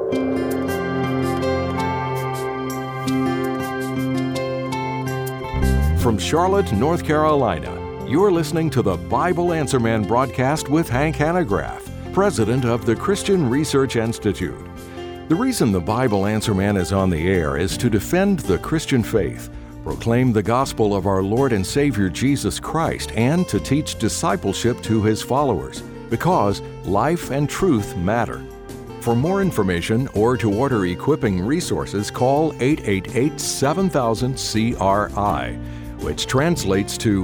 From Charlotte, North Carolina, you're listening to the Bible Answer Man broadcast with Hank Hanegraaff, president of the Christian Research Institute. The reason the Bible Answer Man is on the air is to defend the Christian faith, proclaim the gospel of our Lord and Savior Jesus Christ, and to teach discipleship to His followers, because life and truth matter. For more information or to order equipping resources, call 888-7000-CRI, which translates to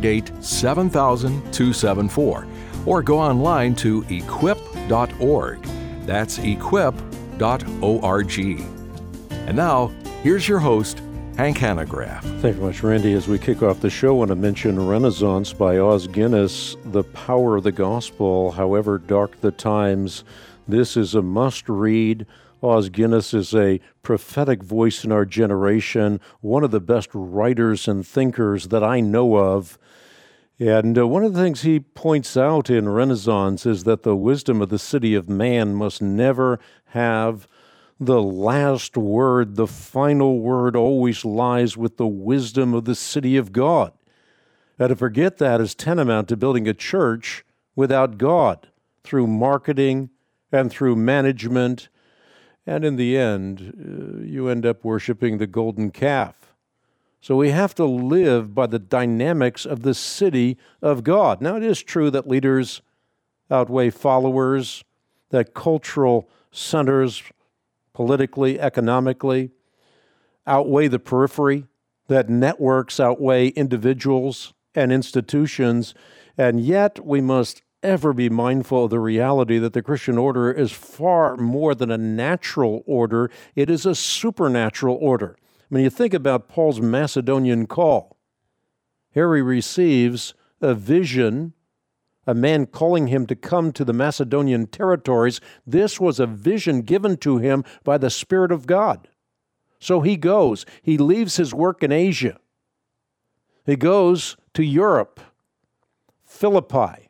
888-7000-274, or go online to equip.org. That's equip.org. And now, here's your host, Hank Hanegraaff. Thank you much, Randy. As we kick off the show, I want to mention Renaissance by Os Guinness, The Power of the Gospel, However Dark the Times. This is a must-read. Os Guinness is a prophetic voice in our generation, one of the best writers and thinkers that I know of. And one of the things he points out in Renaissance is that the wisdom of the city of man must never have the last word. The final word always lies with the wisdom of the city of God. And to forget that is tantamount to building a church without God, through marketing and through management. And in the end, you end up worshiping the golden calf. So we have to live by the dynamics of the city of God. Now, it is true that leaders outweigh followers, that cultural centers, politically, economically, outweigh the periphery, that networks outweigh individuals and institutions, and yet we must ever be mindful of the reality that the Christian order is far more than a natural order. It is a supernatural order. When you think about Paul's Macedonian call, here he receives a vision, a man calling him to come to the Macedonian territories. This was a vision given to him by the Spirit of God. So he goes. He leaves his work in Asia. He goes to Europe, Philippi.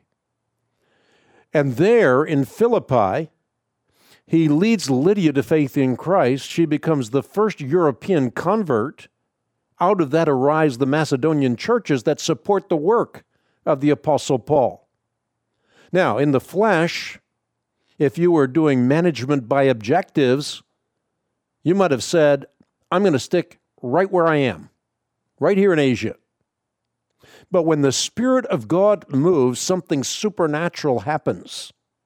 And there in Philippi, he leads Lydia to faith in Christ. She becomes the first European convert. Out of that arise the Macedonian churches that support the work of the Apostle Paul. Now, in the flesh, if you were doing management by objectives, you might have said, I'm going to stick right where I am, right here in Asia. But when the Spirit of God moves, something supernatural happens.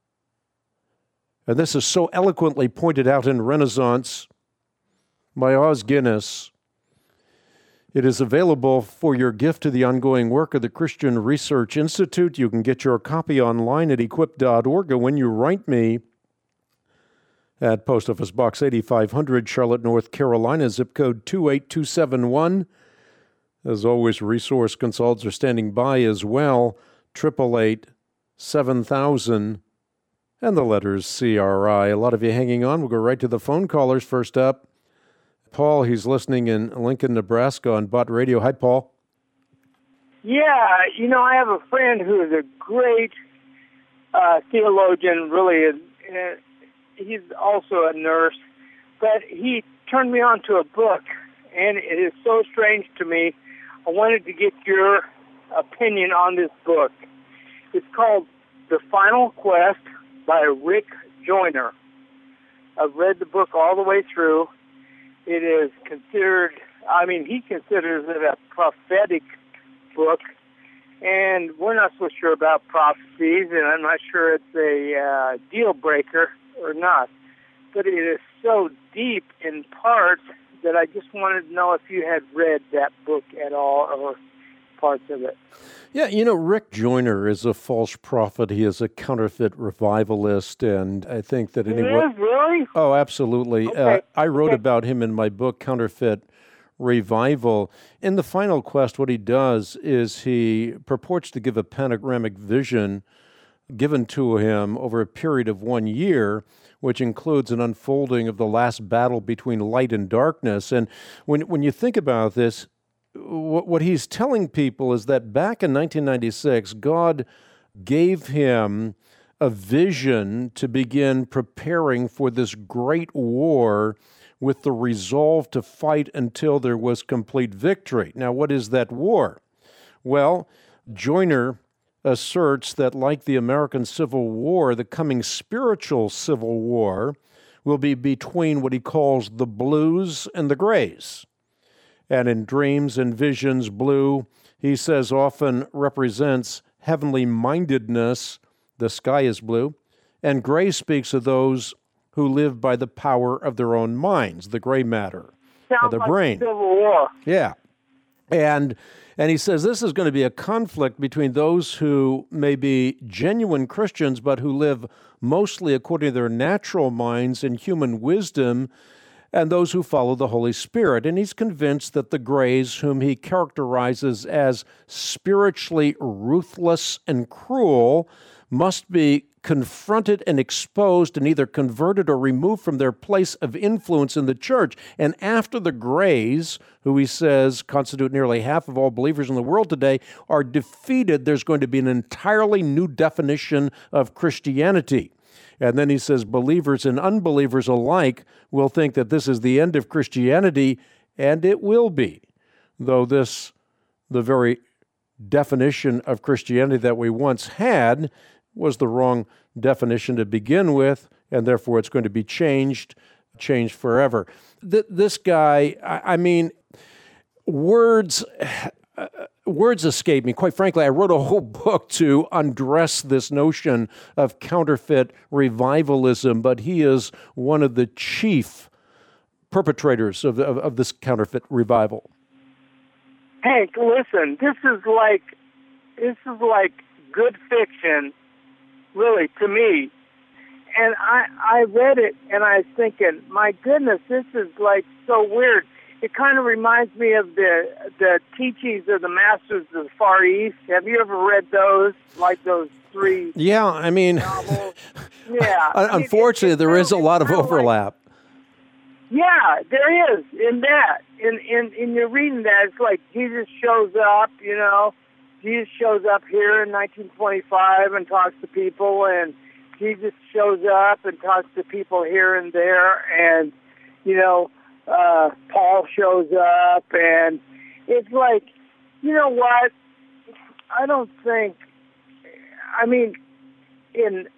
And this is so eloquently pointed out in Renaissance by Os Guinness. It is available for your gift to the ongoing work of the Christian Research Institute. You can get your copy online at equip.org. And when you write me at Post Office Box 8500, Charlotte, North Carolina, zip code 28271. As always, resource consultants are standing by as well, 888-7000, and the letters CRI. A lot of you hanging on. We'll go right to the phone callers. First up, Paul. He's listening in Lincoln, Nebraska on Bott Radio. Hi, Paul. Yeah, I have a friend who is a great theologian, really. He's also a nurse, but he turned me on to a book, and it is so strange to me. I wanted to get your opinion on this book. It's called The Final Quest by Rick Joyner. I've read the book all the way through. It is considered, he considers it a prophetic book, and we're not so sure about prophecies, and I'm not sure it's a deal breaker or not. But it is so deep in parts that I just wanted to know if you had read that book at all or parts of it. Yeah, Rick Joyner is a false prophet. He is a counterfeit revivalist, and I think that anyone... He is, really? Oh, absolutely. Okay. I wrote about him in my book, Counterfeit Revival. In The Final Quest, what he does is he purports to give a panoramic vision given to him over a period of 1 year, which includes an unfolding of the last battle between light and darkness. And when you think about this, what he's telling people is that back in 1996, God gave him a vision to begin preparing for this great war with the resolve to fight until there was complete victory. Now, what is that war? Well, Joyner asserts that, like the American Civil War, the coming spiritual civil war will be between what he calls the blues and the grays. And in dreams and visions, blue, he says, often represents heavenly mindedness. The sky is blue. And gray speaks of those who live by the power of their own minds, the gray matter of the brain. Civil War. Yeah. And he says this is going to be a conflict between those who may be genuine Christians, but who live mostly according to their natural minds and human wisdom, and those who follow the Holy Spirit. And he's convinced that the grays, whom he characterizes as spiritually ruthless and cruel, must be confronted and exposed and either converted or removed from their place of influence in the church. And after the grays, who he says constitute nearly half of all believers in the world today, are defeated, there's going to be an entirely new definition of Christianity. And then he says believers and unbelievers alike will think that this is the end of Christianity, and it will be, though the very definition of Christianity that we once had was the wrong definition to begin with, and therefore it's going to be changed forever. This guy, I mean, words escape me. Quite frankly, I wrote a whole book to undress this notion of counterfeit revivalism, but he is one of the chief perpetrators of this counterfeit revival. Hank, listen, this is like good fiction, really, to me. And I read it, and I was thinking, my goodness, this is like so weird. It kind of reminds me of the teachings of the Masters of the Far East. Have you ever read those? Like those three? Yeah, I mean, yeah. Unfortunately, there is a lot of overlap. Yeah, there is in that. In your reading that, it's like Jesus shows up, Jesus shows up here in 1925 and talks to people, and Jesus shows up and talks to people here and there, and, Paul shows up, and it's like, you know what? I don't think, in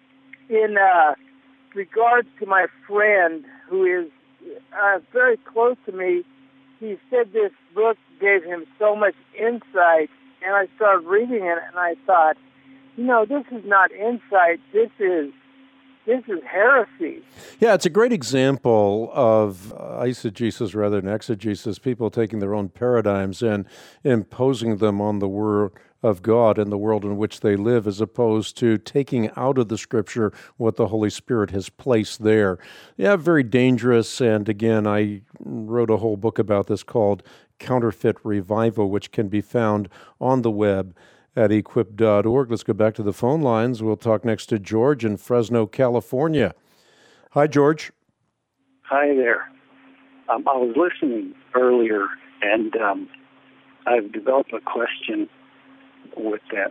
regards to my friend who is very close to me, he said this book gave him so much insight, and I started reading it, and I thought, this is not insight, this is heresy. Yeah, it's a great example of eisegesis rather than exegesis, people taking their own paradigms and imposing them on the Word of God and the world in which they live, as opposed to taking out of the Scripture what the Holy Spirit has placed there. Yeah, very dangerous, and again, I wrote a whole book about this called Counterfeit Revival, which can be found on the web at equip.org. Let's go back to the phone lines. We'll talk next to George in Fresno, California. Hi, George. Hi there. I was listening earlier, and I've developed a question with that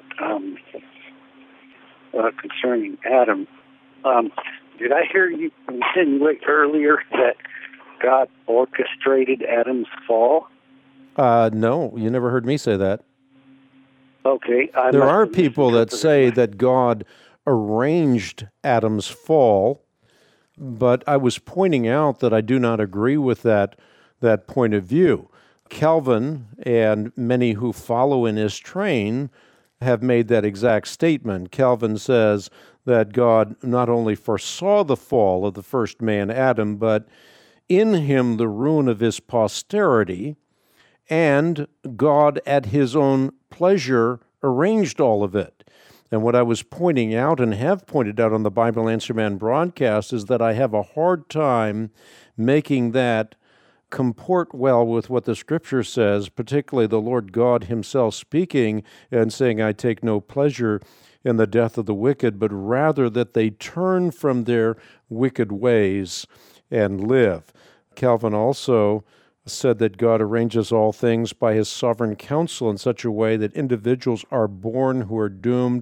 concerning Adam. Did I hear you insinuate earlier that God orchestrated Adam's fall? No, you never heard me say that. Okay. There are people that say that God arranged Adam's fall, but I was pointing out that I do not agree with that point of view. Calvin and many who follow in his train have made that exact statement. Calvin says that God not only foresaw the fall of the first man, Adam, but in him the ruin of his posterity, and God at his own pleasure arranged all of it. And what I was pointing out and have pointed out on the Bible Answer Man broadcast is that I have a hard time making that comport well with what the Scripture says, particularly the Lord God himself speaking and saying, I take no pleasure in the death of the wicked, but rather that they turn from their wicked ways and live. Calvin also said that God arranges all things by his sovereign counsel in such a way that individuals are born who are doomed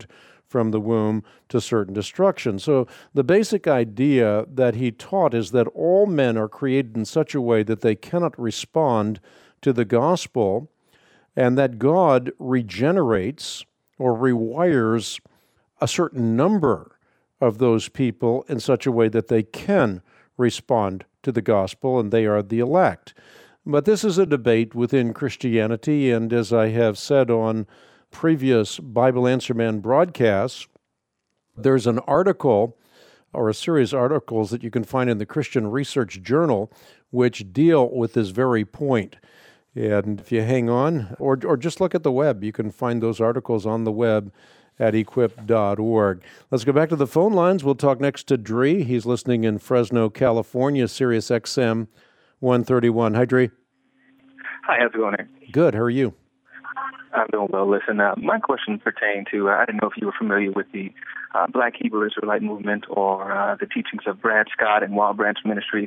from the womb to certain destruction. So the basic idea that he taught is that all men are created in such a way that they cannot respond to the gospel, and that God regenerates or rewires a certain number of those people in such a way that they can respond to the gospel, and they are the elect. But this is a debate within Christianity, and as I have said on previous Bible Answer Man broadcasts, there's an article or a series of articles that you can find in the Christian Research Journal which deal with this very point. And if you hang on, or just look at the web, you can find those articles on the web at equip.org. Let's go back to the phone lines. We'll talk next to Dree. He's listening in Fresno, California, Sirius XM 131. Hi, Dree. Hi, how's it going, Aaron? Good. How are you? I'm doing well. Listen, my question pertained to, I didn't know if you were familiar with the Black Hebrew Israelite movement or the teachings of Brad Scott and Wild Branch Ministries.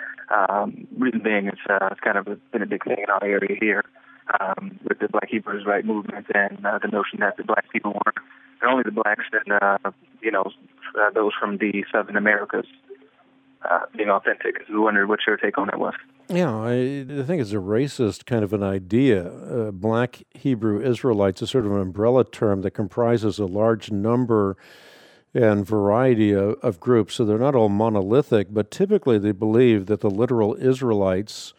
Reason being, it's kind of been a big thing in our area here with the Black Hebrew Israelite movement and the notion that the black people were not only the blacks and, those from the Southern Americas being authentic. I wondered what your take on that was. Yeah, I think it's a racist kind of an idea. Black Hebrew Israelites is sort of an umbrella term that comprises a large number and variety of groups. So they're not all monolithic, but typically they believe that the literal Israelites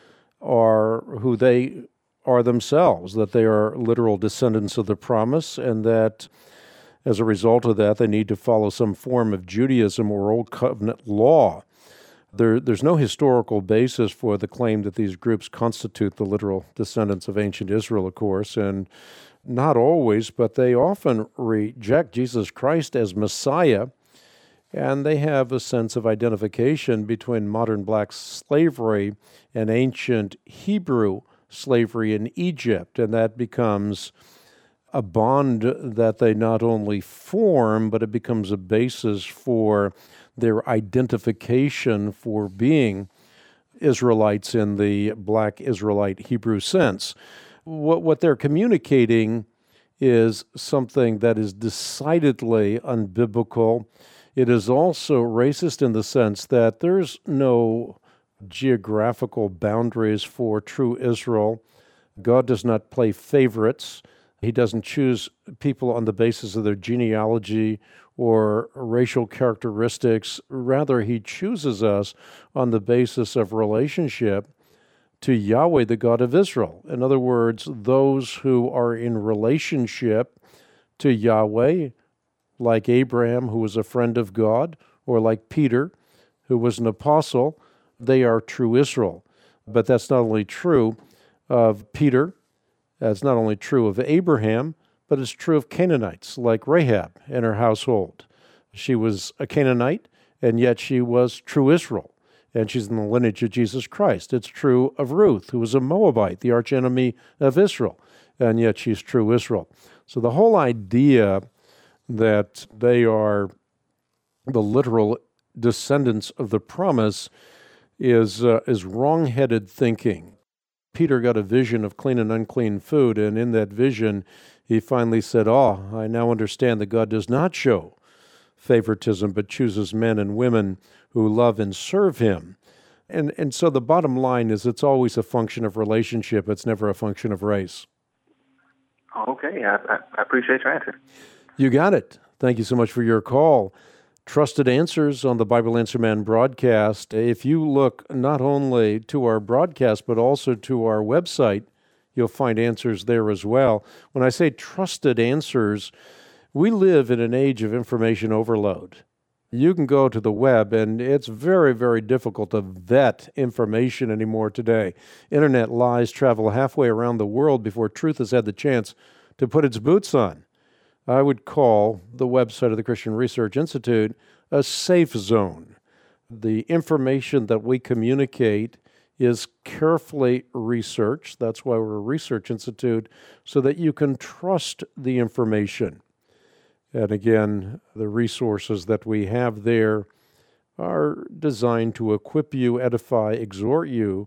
are who they are themselves, that they are literal descendants of the promise, and that as a result of that, they need to follow some form of Judaism or Old Covenant law. There's no historical basis for the claim that these groups constitute the literal descendants of ancient Israel, of course, and not always, but they often reject Jesus Christ as Messiah, and they have a sense of identification between modern black slavery and ancient Hebrew slavery in Egypt, and that becomes a bond that they not only form, but it becomes a basis for their identification for being Israelites in the black Israelite Hebrew sense. What they're communicating is something that is decidedly unbiblical. It is also racist in the sense that there's no geographical boundaries for true Israel. God does not play favorites. He doesn't choose people on the basis of their genealogy or racial characteristics. Rather, he chooses us on the basis of relationship to Yahweh, the God of Israel. In other words, those who are in relationship to Yahweh, like Abraham, who was a friend of God, or like Peter, who was an apostle, they are true Israel. But that's not only true of Peter, that's not only true of Abraham, but it's true of Canaanites, like Rahab and her household. She was a Canaanite, and yet she was true Israel, and she's in the lineage of Jesus Christ. It's true of Ruth, who was a Moabite, the archenemy of Israel, and yet she's true Israel. So the whole idea that they are the literal descendants of the promise is wrong-headed thinking. Peter got a vision of clean and unclean food, and in that vision, he finally said, I now understand that God does not show favoritism, but chooses men and women who love and serve him. And so the bottom line is it's always a function of relationship. It's never a function of race. Okay, I appreciate your answer. You got it. Thank you so much for your call. Trusted Answers on the Bible Answer Man broadcast. If you look not only to our broadcast, but also to our website, you'll find answers there as well. When I say Trusted Answers, we live in an age of information overload. You can go to the web, and it's very, very difficult to vet information anymore today. Internet lies travel halfway around the world before truth has had the chance to put its boots on. I would call the website of the Christian Research Institute a safe zone. The information that we communicate is carefully researched. That's why we're a research institute, so that you can trust the information. And again, the resources that we have there are designed to equip you, edify, exhort you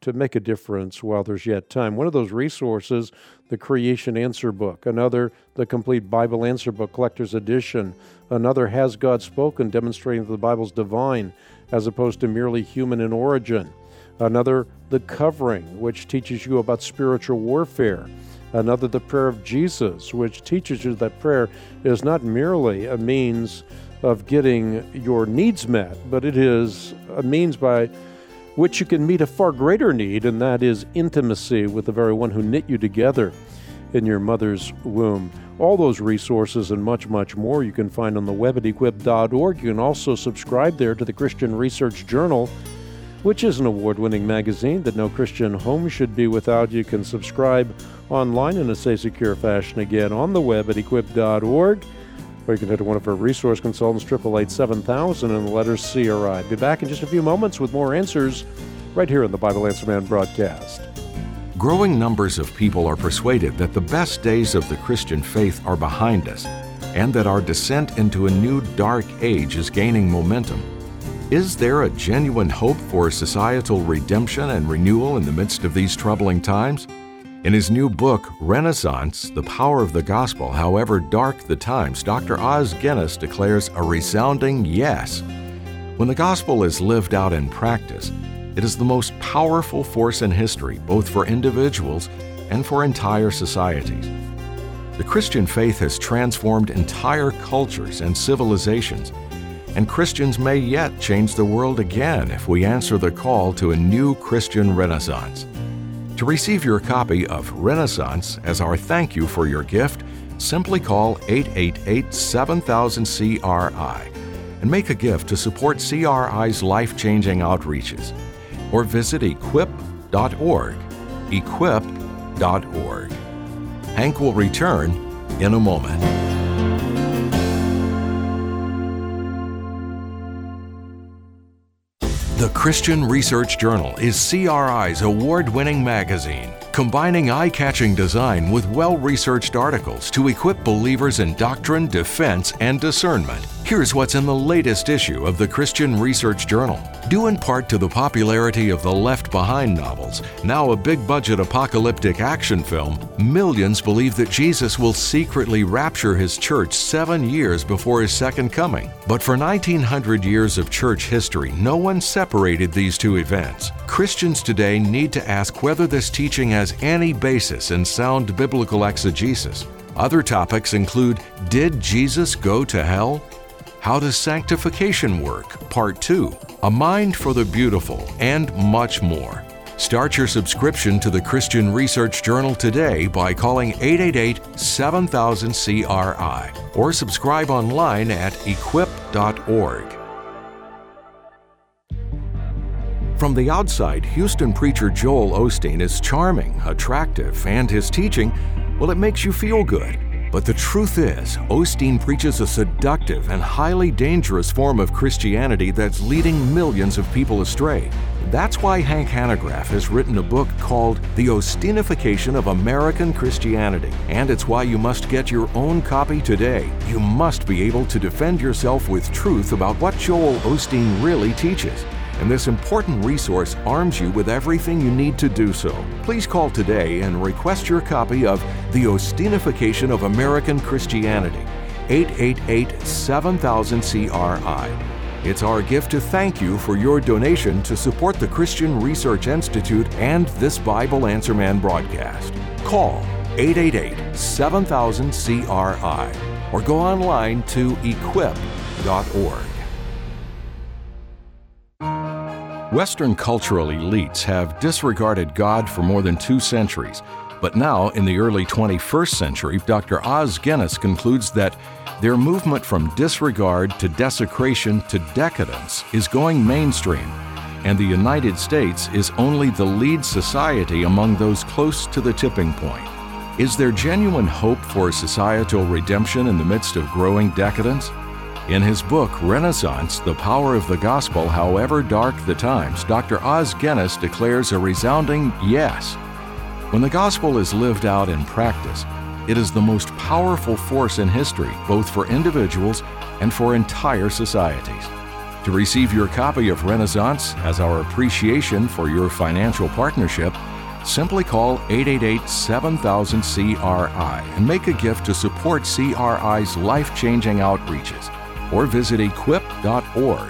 to make a difference while there's yet time. One of those resources, the Creation Answer Book. Another, the Complete Bible Answer Book, Collector's Edition. Another, Has God Spoken, demonstrating that the Bible's divine as opposed to merely human in origin. Another, The Covering, which teaches you about spiritual warfare. Another, The Prayer of Jesus, which teaches you that prayer is not merely a means of getting your needs met, but it is a means by which you can meet a far greater need, and that is intimacy with the very one who knit you together in your mother's womb. All those resources and much, much more you can find on the web at equip.org. You can also subscribe there to the Christian Research Journal, which is an award-winning magazine that no Christian home should be without. You can subscribe online in a safe, secure fashion, again, on the web at equip.org, or you can head to one of our resource consultants, 888-7000, and the letters CRI. Be back in just a few moments with more answers right here on the Bible Answer Man broadcast. Growing numbers of people are persuaded that the best days of the Christian faith are behind us and that our descent into a new dark age is gaining momentum. Is there a genuine hope for societal redemption and renewal in the midst of these troubling times? In his new book, Renaissance, The Power of the Gospel, However Dark the Times, Dr. Os Guinness declares a resounding yes. When the gospel is lived out in practice, it is the most powerful force in history, both for individuals and for entire societies. The Christian faith has transformed entire cultures and civilizations, and Christians may yet change the world again if we answer the call to a new Christian Renaissance. To receive your copy of Renaissance as our thank you for your gift, simply call 888-7000-CRI and make a gift to support CRI's life-changing outreaches. Or visit equip.org, equip.org. Hank will return in a moment. The Christian Research Journal is CRI's award-winning magazine, combining eye-catching design with well-researched articles to equip believers in doctrine, defense, and discernment. Here's what's in the latest issue of the Christian Research Journal. Due in part to the popularity of the Left Behind novels, now a big-budget apocalyptic action film, millions believe that Jesus will secretly rapture his church 7 years before his second coming. But for 1900 years of church history, no one separated these two events. Christians today need to ask whether this teaching has any basis in sound biblical exegesis. Other topics include, did Jesus go to hell? How does sanctification work? Part 2, A Mind for the Beautiful, and much more. Start your subscription to the Christian Research Journal today by calling 888-7000-CRI or subscribe online at equip.org. From the outside, Houston preacher Joel Osteen is charming, attractive, and his teaching, well, it makes you feel good. But the truth is, Osteen preaches a seductive and highly dangerous form of Christianity that's leading millions of people astray. That's why Hank Hanegraaff has written a book called The Osteenification of American Christianity. And it's why you must get your own copy today. You must be able to defend yourself with truth about what Joel Osteen really teaches. And this important resource arms you with everything you need to do so. Please call today and request your copy of The Osteenification of American Christianity, 888-7000-CRI. It's our gift to thank you for your donation to support the Christian Research Institute and this Bible Answer Man broadcast. Call 888-7000-CRI or go online to equip.org. Western cultural elites have disregarded God for more than 2 centuries, but now, in the early 21st century, Dr. Os Guinness concludes that their movement from disregard to desecration to decadence is going mainstream, and the United States is only the lead society among those close to the tipping point. Is there genuine hope for societal redemption in the midst of growing decadence? In his book, Renaissance, The Power of the Gospel, However Dark the Times, Dr. Os Guinness declares a resounding yes. When the gospel is lived out in practice, it is the most powerful force in history, both for individuals and for entire societies. To receive your copy of Renaissance as our appreciation for your financial partnership, simply call 888-7000-CRI and make a gift to support CRI's life-changing outreaches, or visit equip.org.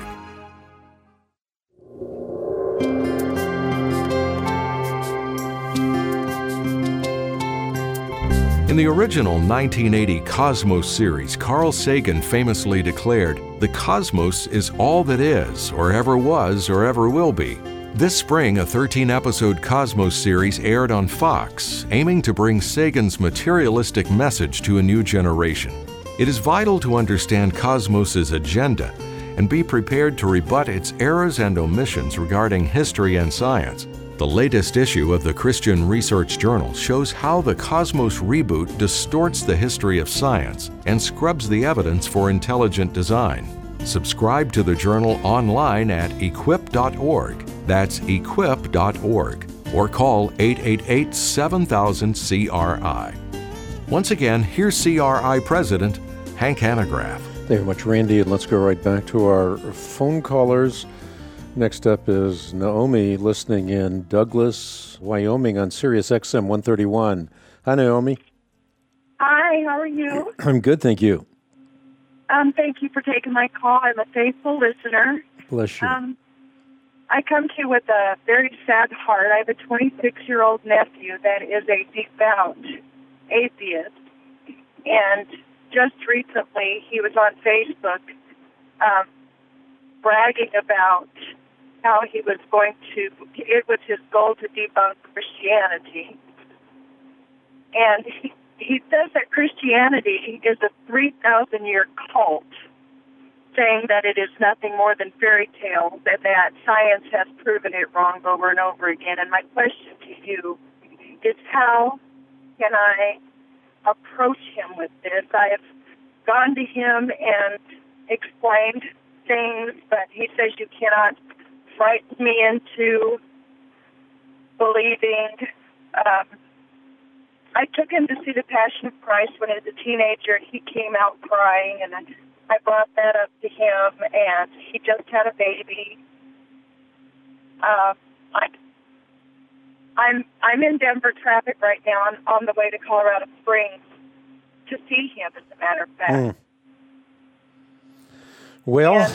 In the original 1980 Cosmos series, Carl Sagan famously declared, "The cosmos is all that is, or ever was, or ever will be." This spring, a 13-episode Cosmos series aired on Fox, aiming to bring Sagan's materialistic message to a new generation. It is vital to understand Cosmos' agenda and be prepared to rebut its errors and omissions regarding history and science. The latest issue of the Christian Research Journal shows how the Cosmos reboot distorts the history of science and scrubs the evidence for intelligent design. Subscribe to the journal online at equip.org. That's equip.org. Or call 888-7000-CRI. Once again, here's CRI President Hank Hanegraaff. Thank you very much, Randy, and let's go right back to our phone callers. Next up is Naomi, listening in Douglas, Wyoming on Sirius XM 131. Hi, Naomi. Hi, how are you? I'm good, thank you. Thank you for taking my call. I'm a faithful listener. Bless you. I come to you with a very sad heart. I have a 26-year-old nephew that is a devout atheist, and just recently he was on Facebook bragging about how it was his goal to debunk Christianity. And he says that Christianity is a 3,000-year cult, saying that it is nothing more than fairy tales and that science has proven it wrong over and over again. And my question to you is, how can I approach him with this? I have gone to him and explained things, but he says you cannot frighten me into believing. I took him to see The Passion of Christ when he was a teenager. He came out crying, and I brought that up to him, and he just had a baby. I'm in Denver traffic right now. I'm on the way to Colorado Springs to see him, as a matter of fact. Well,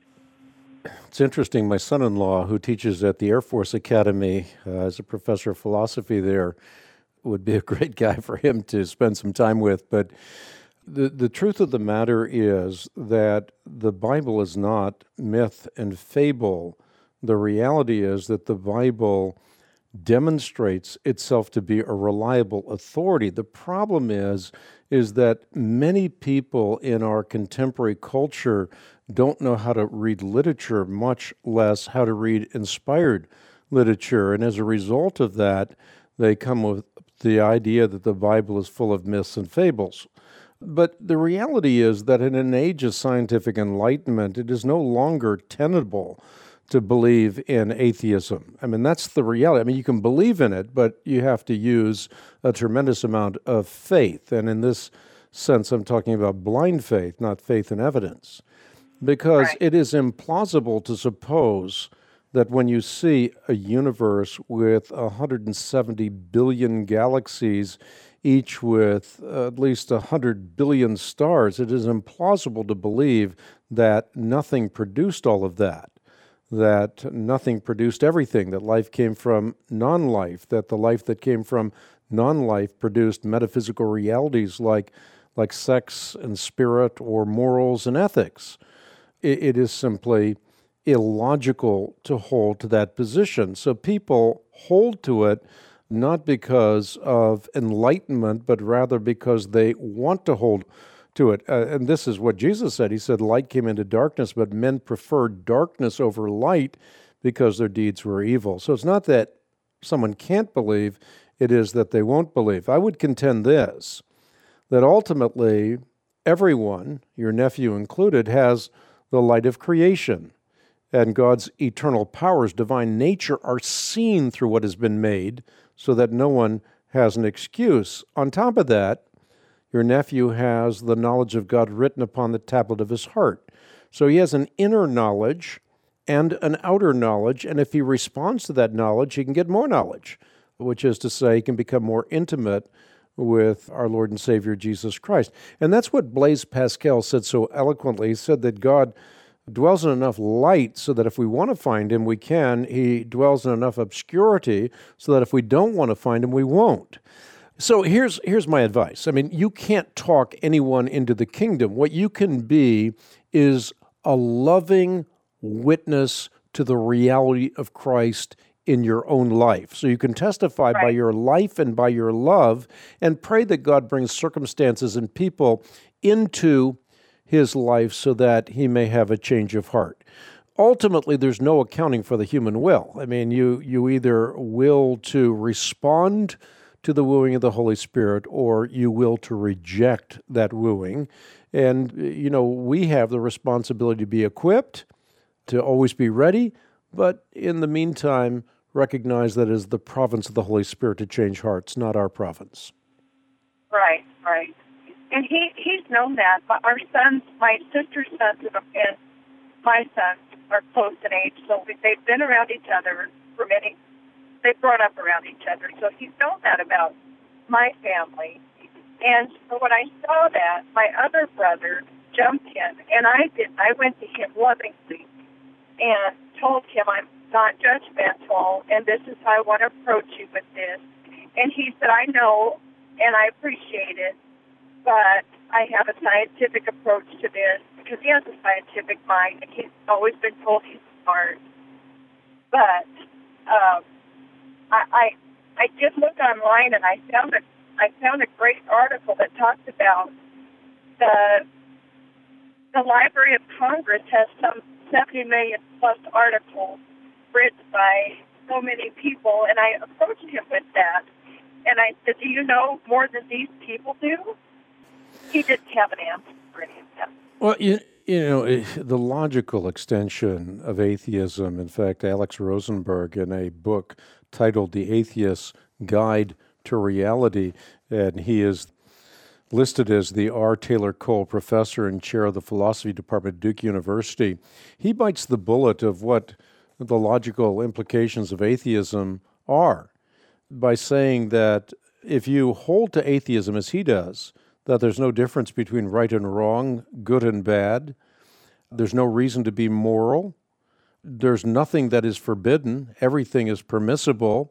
it's interesting. My son-in-law, who teaches at the Air Force Academy as a professor of philosophy there, would be a great guy for him to spend some time with. But the truth of the matter is that the Bible is not myth and fable. The reality is that the Bible demonstrates itself to be a reliable authority. The problem is that many people in our contemporary culture don't know how to read literature, much less how to read inspired literature. And as a result of that, they come with the idea that the Bible is full of myths and fables. But the reality is that in an age of scientific enlightenment, it is no longer tenable to believe in atheism. I mean, that's the reality. I mean, you can believe in it, but you have to use a tremendous amount of faith. And in this sense, I'm talking about blind faith, not faith in evidence. Because It is implausible to suppose that when you see a universe with 170 billion galaxies, each with at least 100 billion stars, it is implausible to believe that nothing produced all of that nothing produced everything, that life came from non-life, that the life that came from non-life produced metaphysical realities like sex and spirit or morals and ethics. It is simply illogical to hold to that position. So people hold to it not because of enlightenment, but rather because they want to hold to it. And this is what Jesus said. He said, light came into darkness, but men preferred darkness over light because their deeds were evil. So it's not that someone can't believe, it is that they won't believe. I would contend this, that ultimately everyone, your nephew included, has the light of creation. And God's eternal powers, divine nature, are seen through what has been made so that no one has an excuse. On top of that, your nephew has the knowledge of God written upon the tablet of his heart. So he has an inner knowledge and an outer knowledge, and if he responds to that knowledge, he can get more knowledge, which is to say, he can become more intimate with our Lord and Savior Jesus Christ. And that's what Blaise Pascal said so eloquently. He said that God dwells in enough light so that if we want to find him, we can. He dwells in enough obscurity so that if we don't want to find him, we won't. So here's my advice. I mean, you can't talk anyone into the kingdom. What you can be is a loving witness to the reality of Christ in your own life. So you can testify by your life and by your love, and pray that God brings circumstances and people into his life so that he may have a change of heart. Ultimately, there's no accounting for the human will. I mean, you either will to respond to the wooing of the Holy Spirit, or you will to reject that wooing. And, we have the responsibility to be equipped, to always be ready, but in the meantime, recognize that it is the province of the Holy Spirit to change hearts, not our province. Right. And he's known that. But our sons, my sister's sons and my sons are close in age, so they've been around each other for many. They've grown up around each other, so he's known that about my family. And so when I saw that, my other brother jumped in, and I went to him lovingly and told him I'm not judgmental, and this is how I want to approach you with this. And he said, I know, and I appreciate it, but I have a scientific approach to this, because he has a scientific mind, and he's always been told he's smart. But I did look online, and I found a great article that talked about the Library of Congress has some 70 million plus articles written by so many people, and I approached him with that. And I said, do you know more than these people do? He didn't have an answer for any of them. Well, the logical extension of atheism, in fact, Alex Rosenberg, in a book titled The Atheist's Guide to Reality, and he is listed as the R. Taylor Cole Professor and Chair of the Philosophy Department at Duke University, he bites the bullet of what the logical implications of atheism are by saying that if you hold to atheism as he does, that there's no difference between right and wrong, good and bad, there's no reason to be moral, there's nothing that is forbidden, everything is permissible,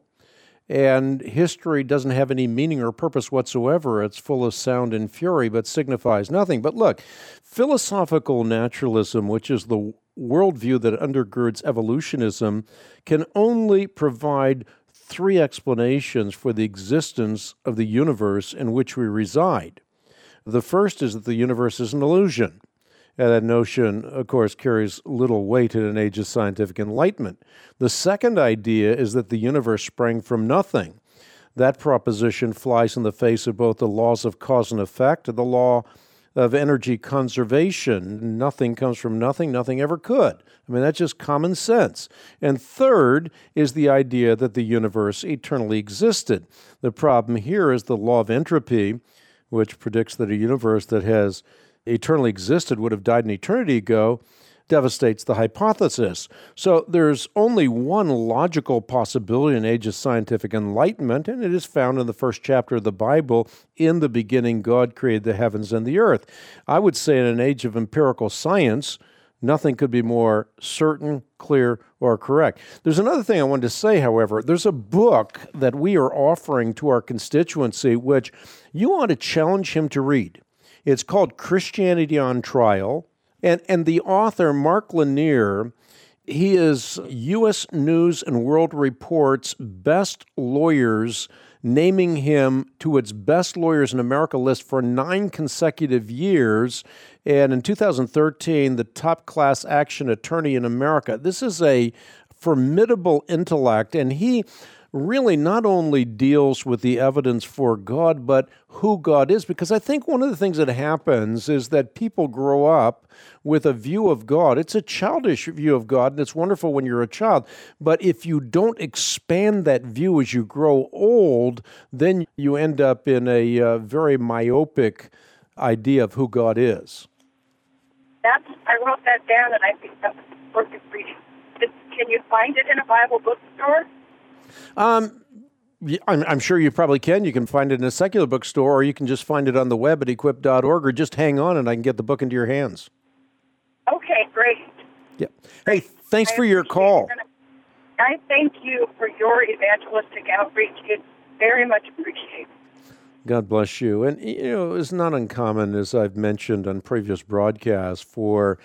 and history doesn't have any meaning or purpose whatsoever. It's full of sound and fury, but signifies nothing. But look, philosophical naturalism, which is the worldview that undergirds evolutionism, can only provide three explanations for the existence of the universe in which we reside. The first is that the universe is an illusion. And that notion, of course, carries little weight in an age of scientific enlightenment. The second idea is that the universe sprang from nothing. That proposition flies in the face of both the laws of cause and effect and the law of energy conservation. Nothing comes from nothing, nothing ever could. I mean, that's just common sense. And third is the idea that the universe eternally existed. The problem here is the law of entropy, which predicts that a universe that has eternally existed would have died an eternity ago, devastates the hypothesis. So there's only one logical possibility in an age of scientific enlightenment, and it is found in the first chapter of the Bible. In the beginning, God created the heavens and the earth. I would say in an age of empirical science, nothing could be more certain, clear, or correct. There's another thing I wanted to say, however. There's a book that we are offering to our constituency, which you want to challenge him to read. It's called Christianity on Trial, and the author, Mark Lanier, he is U.S. News and World Report's best lawyers, naming him to its best lawyers in America list for 9 consecutive years, and in 2013, the top class action attorney in America. This is a formidable intellect, and he really not only deals with the evidence for God, but who God is. Because I think one of the things that happens is that people grow up with a view of God. It's a childish view of God, and it's wonderful when you're a child. But if you don't expand that view as you grow old, then you end up in a very myopic idea of who God is. I wrote that down, and I think that's worth reading. Can you find it in a Bible bookstore? I'm sure you probably can. You can find it in a secular bookstore, or you can just find it on the web at equip.org, or just hang on and I can get the book into your hands. Okay, great. Yeah. Hey, thanks for your call. I thank you for your evangelistic outreach. It's very much appreciated. God bless you. And, it's not uncommon, as I've mentioned on previous broadcasts, for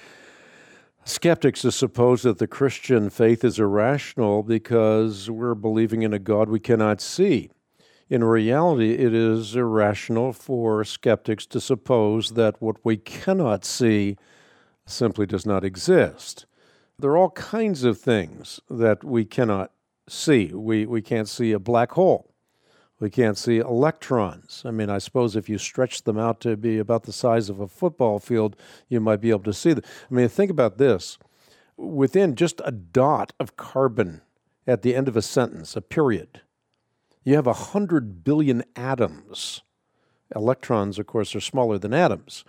skeptics to suppose that the Christian faith is irrational because we're believing in a God we cannot see. In reality, it is irrational for skeptics to suppose that what we cannot see simply does not exist. There are all kinds of things that we cannot see. We can't see a black hole. We can't see electrons. I mean, I suppose if you stretch them out to be about the size of a football field, you might be able to see them. I mean, think about this. Within just a dot of carbon at the end of a sentence, a period, you have 100 billion atoms. Electrons, of course, are smaller than atoms.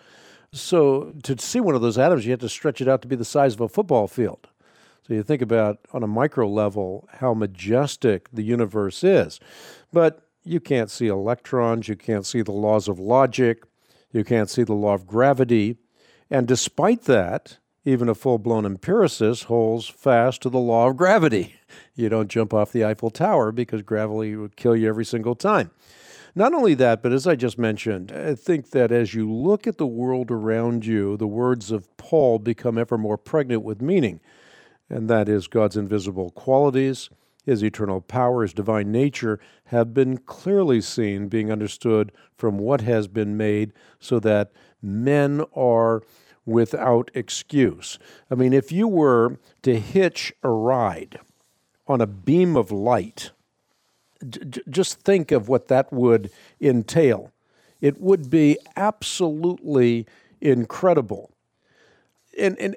So to see one of those atoms, you have to stretch it out to be the size of a football field. So you think about, on a micro level, how majestic the universe is. But you can't see electrons, you can't see the laws of logic, you can't see the law of gravity. And despite that, even a full-blown empiricist holds fast to the law of gravity. You don't jump off the Eiffel Tower because gravity would kill you every single time. Not only that, but as I just mentioned, I think that as you look at the world around you, the words of Paul become ever more pregnant with meaning, and that is God's invisible qualities, His eternal power, His divine nature have been clearly seen, being understood from what has been made, so that men are without excuse. I mean, if you were to hitch a ride on a beam of light, just think of what that would entail. It would be absolutely incredible. And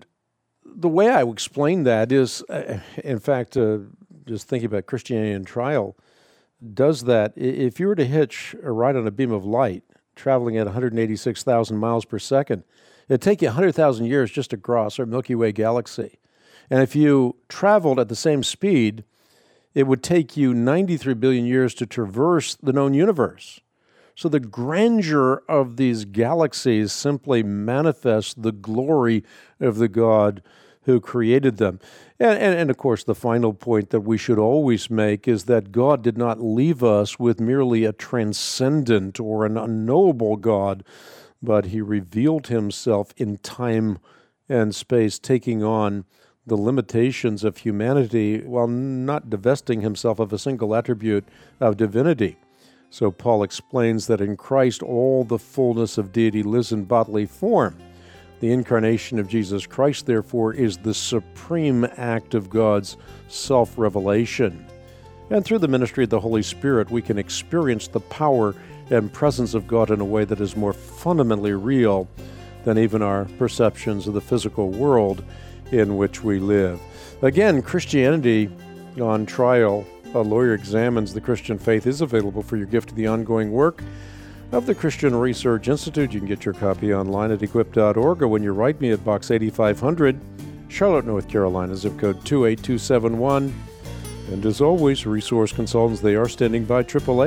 the way I would explain that is, in fact, just thinking about Christianity in Trial, does that. If you were to hitch a ride on a beam of light, traveling at 186,000 miles per second, it'd take you 100,000 years just to cross our Milky Way galaxy. And if you traveled at the same speed, it would take you 93 billion years to traverse the known universe. So the grandeur of these galaxies simply manifests the glory of the God who created them. And of course, the final point that we should always make is that God did not leave us with merely a transcendent or an unknowable God, but He revealed Himself in time and space, taking on the limitations of humanity while not divesting Himself of a single attribute of divinity. So Paul explains that in Christ all the fullness of deity lives in bodily form. The incarnation of Jesus Christ, therefore, is the supreme act of God's self-revelation. And through the ministry of the Holy Spirit, we can experience the power and presence of God in a way that is more fundamentally real than even our perceptions of the physical world in which we live. Again, Christianity on Trial, A Lawyer Examines the Christian Faith, is available for your gift to the ongoing work of the Christian Research Institute. You can get your copy online at equip.org, or when you write me at Box 8500, Charlotte, North Carolina, zip code 28271. And as always, resource consultants, they are standing by,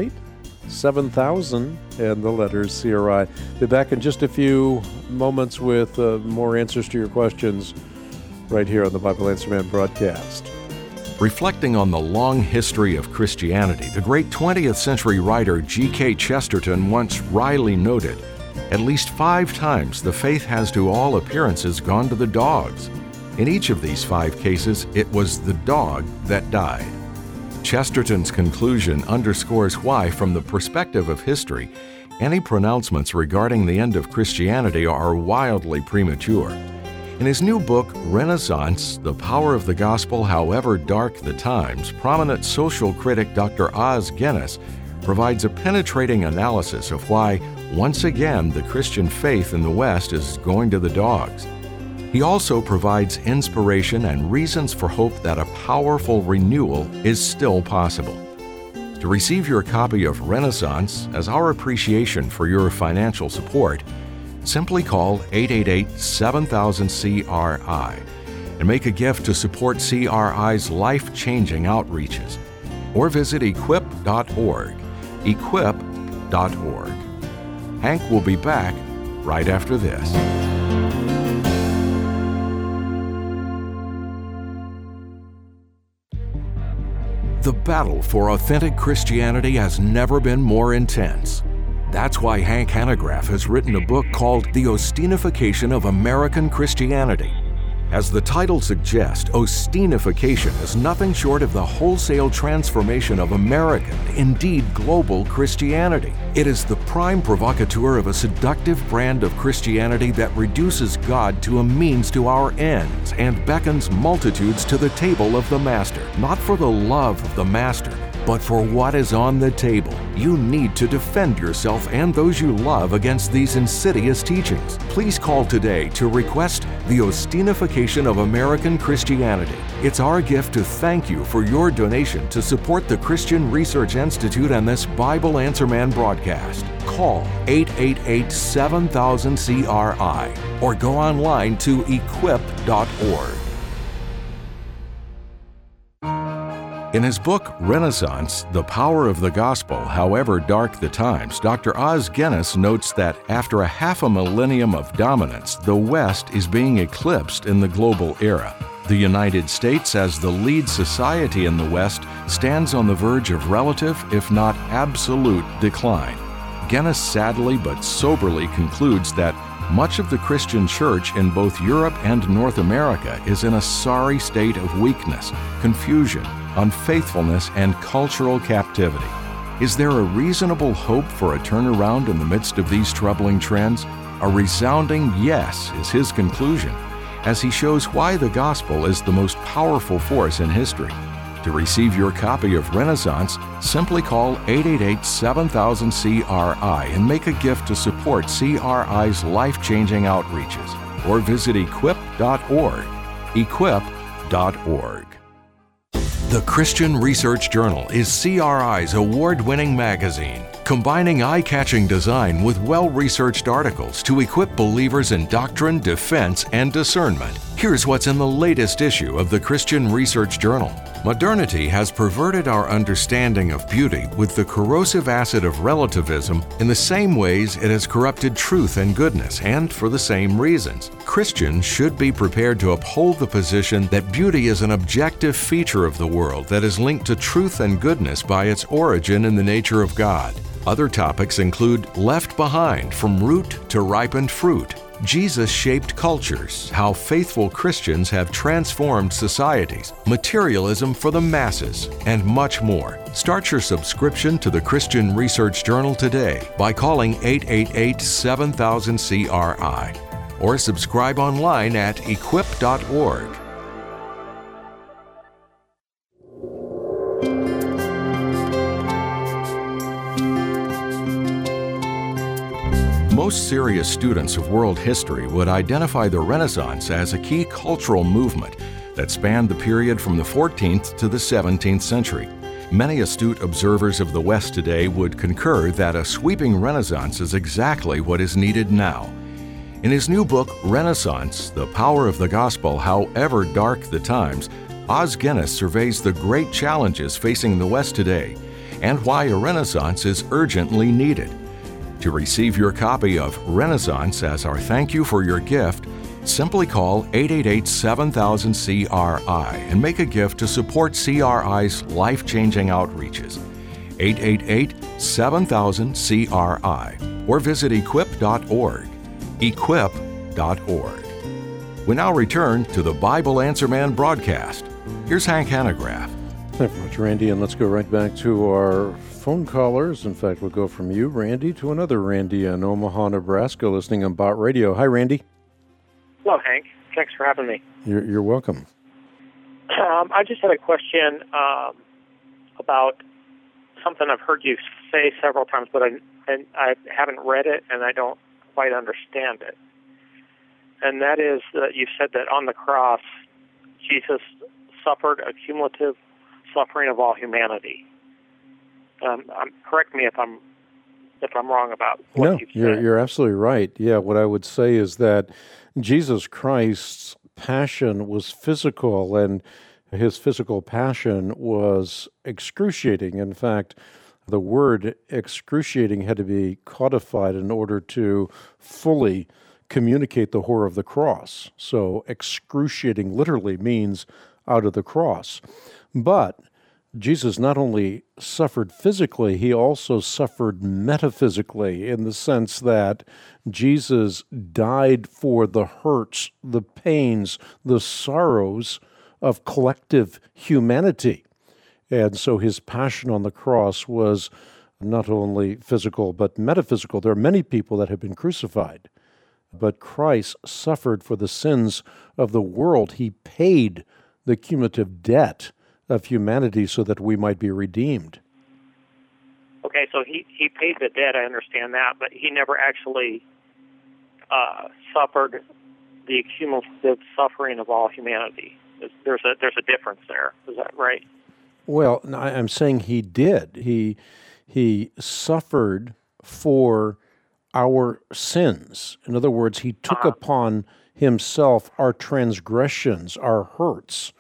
888-7000 and the letters CRI. Be back in just a few moments with more answers to your questions right here on the Bible Answer Man broadcast. Reflecting on the long history of Christianity, the great 20th century writer G.K. Chesterton once wryly noted, "At least 5 times the faith has to all appearances gone to the dogs. In each of these 5 cases, it was the dog that died." Chesterton's conclusion underscores why, from the perspective of history, any pronouncements regarding the end of Christianity are wildly premature. In his new book, Renaissance, The Power of the Gospel However Dark the Times, prominent social critic Dr. Os Guinness provides a penetrating analysis of why, once again, the Christian faith in the West is going to the dogs. He also provides inspiration and reasons for hope that a powerful renewal is still possible. To receive your copy of Renaissance as our appreciation for your financial support, Simply call 888-7000-CRI and make a gift to support CRI's life-changing outreaches. Or visit equip.org. Equip.org. Hank will be back right after this. The battle for authentic Christianity has never been more intense. That's why Hank Hanegraaff has written a book called The Ostinification of American Christianity. As the title suggests, Ostinification is nothing short of the wholesale transformation of American, indeed global, Christianity. It is the prime provocateur of a seductive brand of Christianity that reduces God to a means to our ends and beckons multitudes to the table of the Master, not for the love of the Master, but for what is on the table. You need to defend yourself and those you love against these insidious teachings. Please call today to request The Ostinification of American Christianity. It's our gift to thank you for your donation to support the Christian Research Institute and this Bible Answer Man broadcast. Call 888-7000-CRI or go online to equip.org. In his book, Renaissance, The Power of the Gospel, However Dark the Times, Dr. Os Guinness notes that after a half a millennium of dominance, the West is being eclipsed in the global era. The United States, as the lead society in the West, stands on the verge of relative, if not absolute, decline. Guinness sadly but soberly concludes that much of the Christian church in both Europe and North America is in a sorry state of weakness, confusion, unfaithfulness, and cultural captivity. Is there a reasonable hope for a turnaround in the midst of these troubling trends? A resounding yes is his conclusion, as he shows why the gospel is the most powerful force in history. To receive your copy of Renaissance, simply call 888-7000-CRI and make a gift to support CRI's life-changing outreaches, or visit equip.org. Equip.org. The Christian Research Journal is CRI's award-winning magazine, combining eye-catching design with well-researched articles to equip believers in doctrine, defense, and discernment. Here's what's in the latest issue of the Christian Research Journal. Modernity has perverted our understanding of beauty with the corrosive acid of relativism in the same ways it has corrupted truth and goodness, and for the same reasons. Christians should be prepared to uphold the position that beauty is an objective feature of the world that is linked to truth and goodness by its origin in the nature of God. Other topics include Left Behind, From Root to Ripened Fruit, Jesus-shaped cultures, how faithful Christians have transformed societies, materialism for the masses, and much more. Start your subscription to the Christian Research Journal today by calling 888-7000-CRI or subscribe online at equip.org. Most serious students of world history would identify the Renaissance as a key cultural movement that spanned the period from the 14th to the 17th century. Many astute observers of the West today would concur that a sweeping Renaissance is exactly what is needed now. In his new book, Renaissance, The Power of the Gospel, However Dark the Times, Os Guinness surveys the great challenges facing the West today and why a Renaissance is urgently needed. To receive your copy of Renaissance as our thank you for your gift, simply call 888-7000-CRI and make a gift to support CRI's life-changing outreaches. 888-7000-CRI or visit equip.org. Equip.org. We now return to the Bible Answer Man broadcast. Here's Hank Hanegraaff. Thank you much, Randy, and let's go right back to our phone callers. In fact, we'll go from you, Randy, to another Randy in Omaha, Nebraska, listening on Bot Radio. Hi, Randy. Hello, Hank. Thanks for having me. You're welcome. I just had a question about something I've heard you say several times, but I haven't read it, and I don't quite understand it. And that is that you said that on the cross, Jesus suffered a cumulative suffering of all humanity. Correct me if I'm if I'm wrong about what you've said. You're absolutely right. Yeah, what I would say is that Jesus Christ's passion was physical, and his physical passion was excruciating. In fact, the word excruciating had to be codified in order to fully communicate the horror of the cross. So excruciating literally means out of the cross. But Jesus not only suffered physically, he also suffered metaphysically, in the sense that Jesus died for the hurts, the pains, the sorrows of collective humanity. And so his passion on the cross was not only physical, but metaphysical. There are many people that have been crucified, but Christ suffered for the sins of the world. He paid the cumulative debt of humanity so that we might be redeemed. Okay, so he paid the debt, I understand that, but he never actually suffered the cumulative suffering of all humanity. There's a difference there. Is that right? Well, I'm saying he did. He suffered for our sins. In other words, he took upon himself our transgressions, our hurts.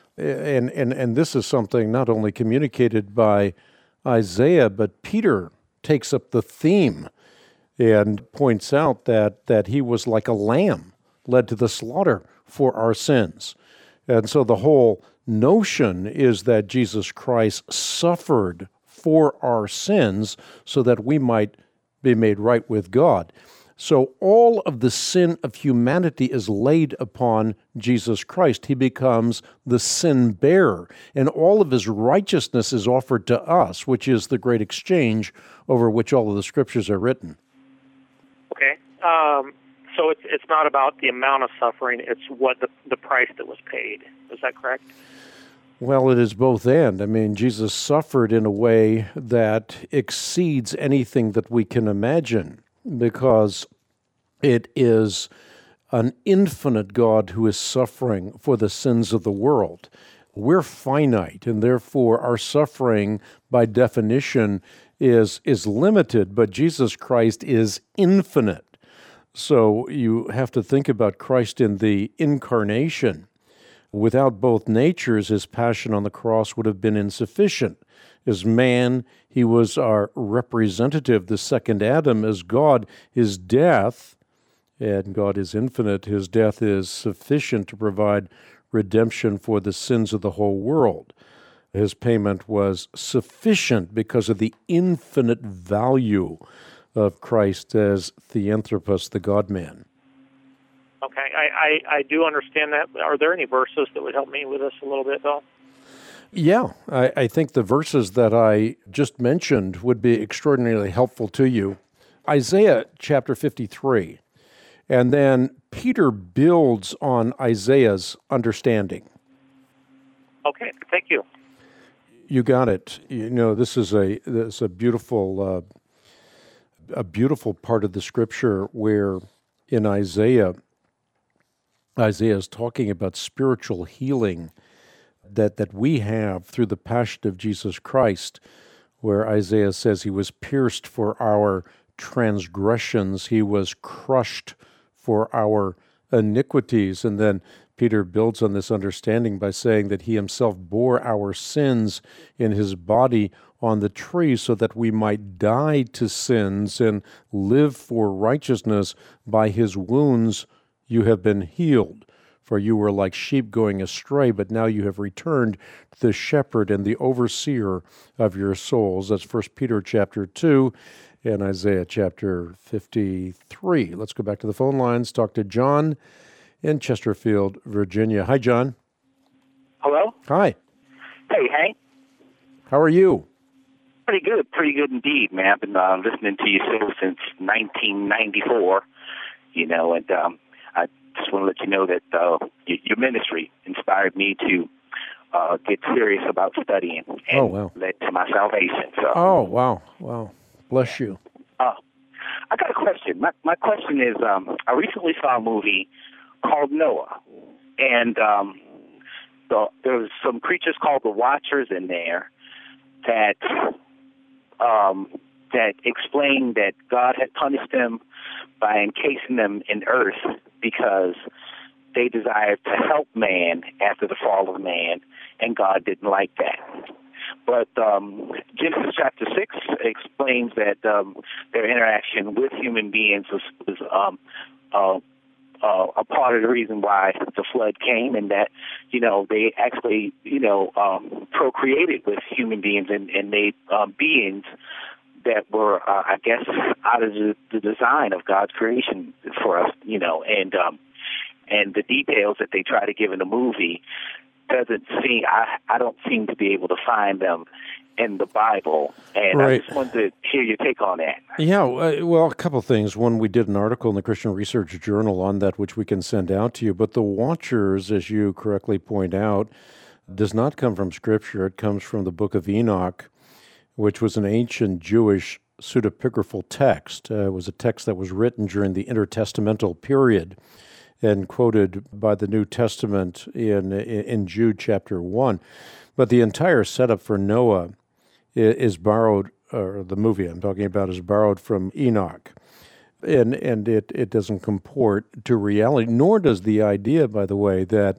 And this is something not only communicated by Isaiah, but Peter takes up the theme and points out that he was like a lamb led to the slaughter for our sins. And so the whole notion is that Jesus Christ suffered for our sins so that we might be made right with God. So all of the sin of humanity is laid upon Jesus Christ. He becomes the sin bearer, and all of his righteousness is offered to us, which is the great exchange over which all of the scriptures are written. Okay. So it's not about the amount of suffering, it's what the price that was paid. Is that correct? Well, it is both and. I mean, Jesus suffered in a way that exceeds anything that we can imagine, because it is an infinite God who is suffering for the sins of the world. We're finite, and therefore our suffering, by definition, is limited, but Jesus Christ is infinite. So you have to think about Christ in the incarnation. Without both natures, his passion on the cross would have been insufficient. As man, he was our representative, the second Adam. As God, his death, and God is infinite, his death is sufficient to provide redemption for the sins of the whole world. His payment was sufficient because of the infinite value of Christ as Theanthropos, the God-man. Okay, I do understand that. Are there any verses that would help me with this a little bit, Bill? Yeah, I think the verses that I just mentioned would be extraordinarily helpful to you. Isaiah chapter 53, and then Peter builds on Isaiah's understanding. Okay, thank you. You got it. You know, this is a beautiful part of the Scripture where in Isaiah is talking about spiritual healing that we have through the passion of Jesus Christ, where Isaiah says he was pierced for our transgressions, he was crushed for our iniquities. And then Peter builds on this understanding by saying that he himself bore our sins in his body on the tree so that we might die to sins and live for righteousness. By his wounds you have been healed. For you were like sheep going astray, but now you have returned to the shepherd and the overseer of your souls. That's 1 Peter chapter 2 and Isaiah chapter 53. Let's go back to the phone lines. Talk to John in Chesterfield, Virginia. Hi, John. Hello? Hi. Hey, Hank. How are you? Pretty good indeed, man. I've been listening to you since 1994, and I just want to let you know that your ministry inspired me to get serious about studying and led to my salvation. So. Oh, wow. Bless you. I got a question. My question is, I recently saw a movie called Noah, and there was some creatures called the Watchers in there that that explained that God had punished them by encasing them in earth because they desired to help man after the fall of man, and God didn't like that. But Genesis chapter 6 explains that their interaction with human beings was a part of the reason why the flood came, and that, they actually, procreated with human beings and made beings that were, I guess, out of the design of God's creation for us, and the details that they try to give in the movie doesn't seem, I don't seem to be able to find them in the Bible, and right. I just wanted to hear your take on that. Yeah, well, a couple of things. One, we did an article in the Christian Research Journal on that, which we can send out to you, but the Watchers, as you correctly point out, does not come from Scripture. It comes from the book of Enoch, which was an ancient Jewish pseudepigraphal text. It was a text that was written during the intertestamental period and quoted by the New Testament in Jude chapter 1. But the entire setup for Noah is borrowed, or the movie I'm talking about is borrowed from Enoch. And it doesn't comport to reality, nor does the idea, by the way, that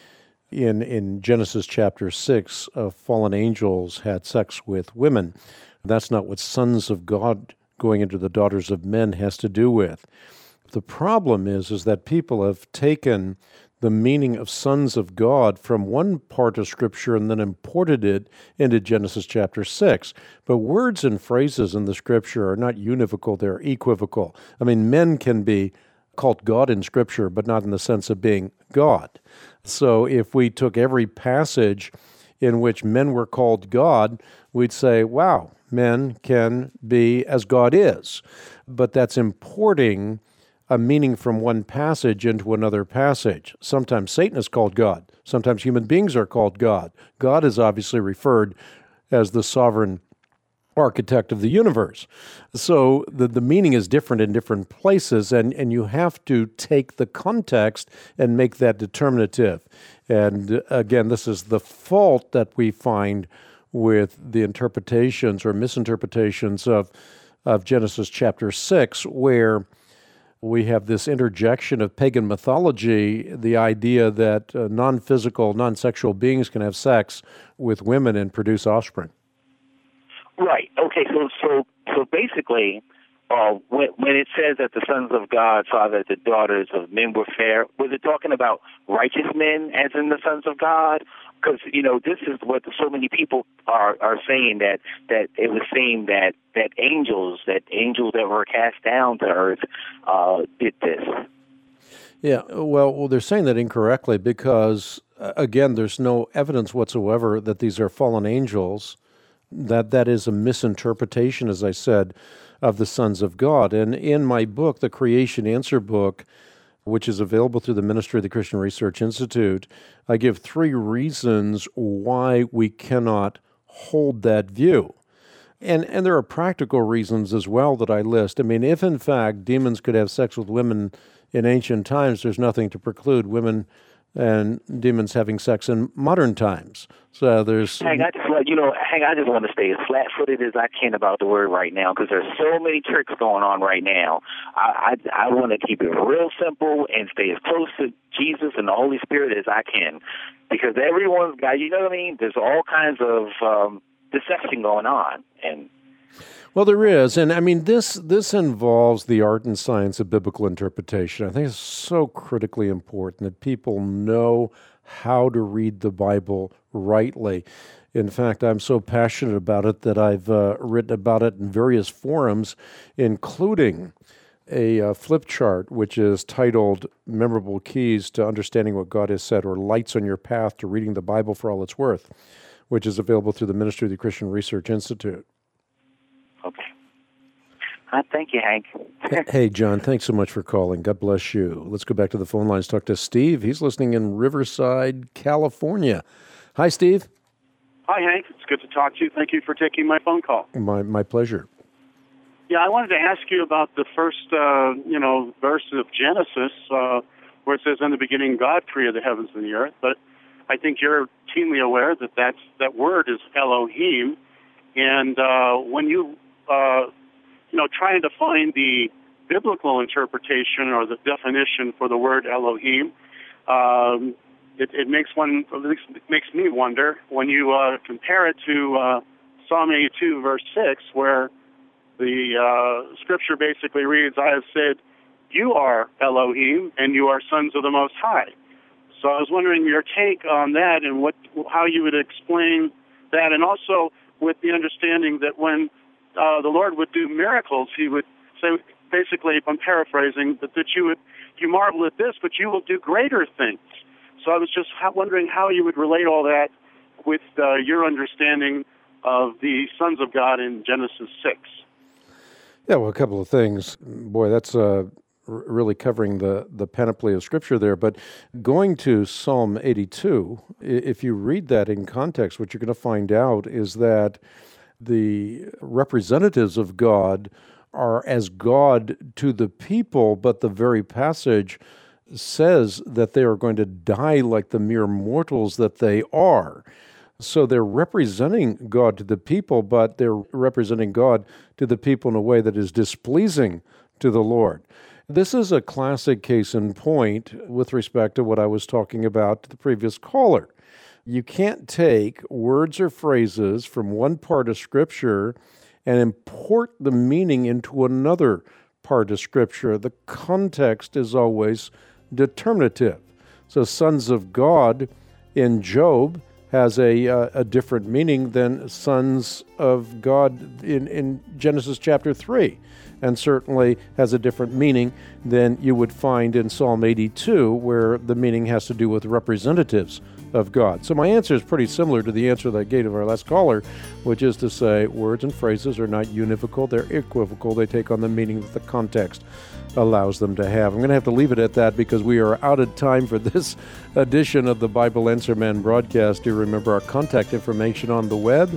in Genesis chapter 6, fallen angels had sex with women. That's not what sons of God going into the daughters of men has to do with. The problem is that people have taken the meaning of sons of God from one part of Scripture and then imported it into Genesis chapter 6. But words and phrases in the Scripture are not univocal, they're equivocal. I mean, men can be called God in Scripture, but not in the sense of being God. So if we took every passage in which men were called God, we'd say, wow, men can be as God is. But that's importing a meaning from one passage into another passage. Sometimes Satan is called God. Sometimes human beings are called God. God is obviously referred as the sovereign architect of the universe. So the meaning is different in different places, and you have to take the context and make that determinative. And again, this is the fault that we find with the interpretations or misinterpretations of Genesis chapter 6, where we have this interjection of pagan mythology, the idea that non-physical, non-sexual beings can have sex with women and produce offspring. Right. Okay. So basically, when it says that the sons of God saw that the daughters of men were fair, was it talking about righteous men, as in the sons of God? Because this is what so many people are saying, that it was saying that angels that were cast down to earth did this. Yeah. Well, they're saying that incorrectly because again, there's no evidence whatsoever that these are fallen angels. That is a misinterpretation, as I said, of the sons of God. And in my book, the Creation Answer book, which is available through the Ministry of the Christian Research Institute, I give 3 reasons why we cannot hold that view. And there are practical reasons as well that I list. I mean, if in fact demons could have sex with women in ancient times, there's nothing to preclude women and demons having sex in modern times. So there's... Hank, I just want to stay as flat-footed as I can about the word right now, because there's so many tricks going on right now. I want to keep it real simple and stay as close to Jesus and the Holy Spirit as I can, because everyone's got, there's all kinds of deception going on. And well, there is, and I mean, this involves the art and science of biblical interpretation. I think it's so critically important that people know how to read the Bible rightly. In fact, I'm so passionate about it that I've written about it in various forums, including a flip chart, which is titled Memorable Keys to Understanding What God Has Said, or Lights on Your Path to Reading the Bible for All It's Worth, which is available through the Ministry of the Christian Research Institute. Okay. Thank you, Hank. Hey, John, thanks so much for calling. God bless you. Let's go back to the phone lines, talk to Steve. He's listening in Riverside, California. Hi, Steve. Hi, Hank. It's good to talk to you. Thank you for taking my phone call. My pleasure. Yeah, I wanted to ask you about the first, verse of Genesis, where it says, "In the beginning, God created the heavens and the earth." But I think you're keenly aware that word is Elohim. And when you trying to find the biblical interpretation or the definition for the word Elohim, it makes me wonder when you compare it to Psalm 82, verse 6, where the scripture basically reads, "I have said, you are Elohim, and you are sons of the Most High." So I was wondering your take on that and how you would explain that, and also with the understanding that when the Lord would do miracles, he would say, basically, I'm paraphrasing, that you marvel at this, but you will do greater things. So I was just wondering how you would relate all that with your understanding of the sons of God in Genesis 6. Yeah, well, a couple of things. Boy, that's really covering the panoply of Scripture there. But going to Psalm 82, if you read that in context, what you're going to find out is that the representatives of God are as God to the people, but the very passage says that they are going to die like the mere mortals that they are. So they're representing God to the people, but they're representing God to the people in a way that is displeasing to the Lord. This is a classic case in point with respect to what I was talking about to the previous caller. You can't take words or phrases from one part of Scripture and import the meaning into another part of Scripture. The context is always determinative. So sons of God in Job has a different meaning than sons of God in Genesis chapter 3, and certainly has a different meaning than you would find in Psalm 82, where the meaning has to do with representatives of God. So my answer is pretty similar to the answer that I gave to our last caller, which is to say words and phrases are not univocal, they're equivocal. They take on the meaning that the context allows them to have. I'm going to have to leave it at that because we are out of time for this edition of the Bible Answer Man broadcast. Do remember our contact information on the web,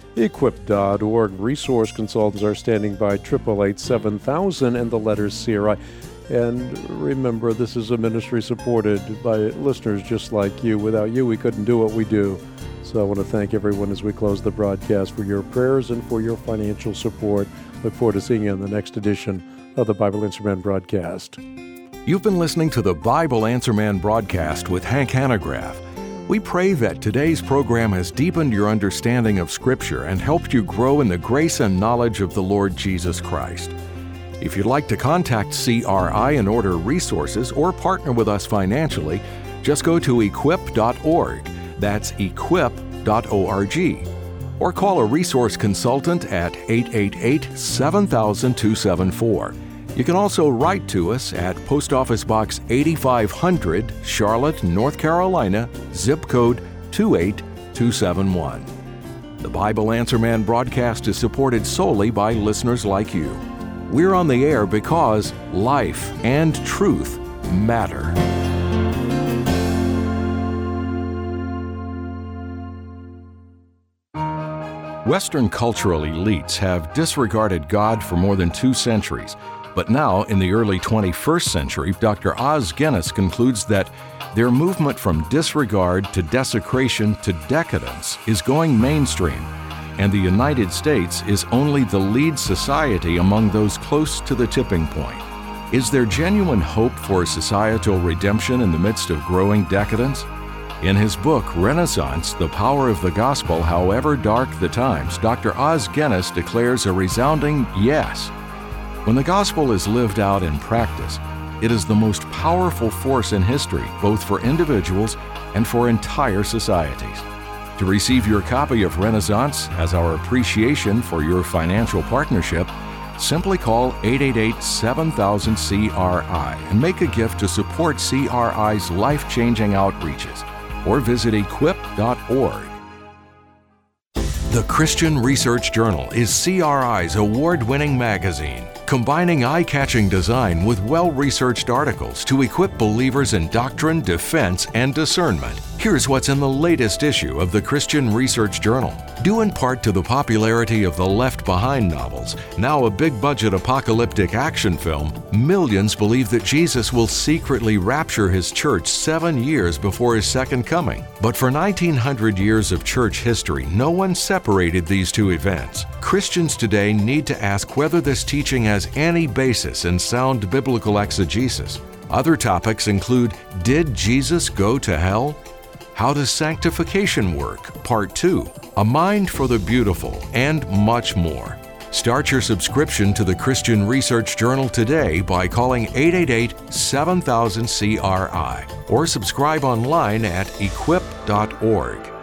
equip.org. Resource consultants are standing by, 888-7000 and the letters CRI. And remember, this is a ministry supported by listeners just like you. Without you, we couldn't do what we do. So I want to thank everyone as we close the broadcast for your prayers and for your financial support. Look forward to seeing you in the next edition of the Bible Answer Man broadcast. You've been listening to the Bible Answer Man broadcast with Hank Hanegraaff. We pray that today's program has deepened your understanding of Scripture and helped you grow in the grace and knowledge of the Lord Jesus Christ. If you'd like to contact CRI and order resources or partner with us financially, just go to equip.org. That's equip.org. Or call a resource consultant at 888-7000-274. You can also write to us at Post Office Box 8500, Charlotte, North Carolina, zip code 28271. The Bible Answer Man broadcast is supported solely by listeners like you. We're on the air because life and truth matter. Western cultural elites have disregarded God for more than 2 centuries. But now, in the early 21st century, Dr. Os Guinness concludes that their movement from disregard to desecration to decadence is going mainstream, and the United States is only the lead society among those close to the tipping point. Is there genuine hope for societal redemption in the midst of growing decadence? In his book, Renaissance, The Power of the Gospel, However Dark the Times, Dr. Os Guinness declares a resounding yes. When the gospel is lived out in practice, it is the most powerful force in history, both for individuals and for entire societies. To receive your copy of Renaissance as our appreciation for your financial partnership, simply call 888-7000-CRI and make a gift to support CRI's life-changing outreaches, or visit equip.org. The Christian Research Journal is CRI's award-winning magazine, combining eye-catching design with well-researched articles to equip believers in doctrine, defense, and discernment. Here's what's in the latest issue of the Christian Research Journal. Due in part to the popularity of the Left Behind novels, now a big-budget apocalyptic action film, millions believe that Jesus will secretly rapture his church 7 years before his second coming. But for 1900 years of church history, no one separated these two events. Christians today need to ask whether this teaching has any basis in sound biblical exegesis. Other topics include, did Jesus go to hell? How does sanctification work? Part 2. A Mind for the Beautiful, and much more. Start your subscription to the Christian Research Journal today by calling 888-7000-CRI or subscribe online at equip.org.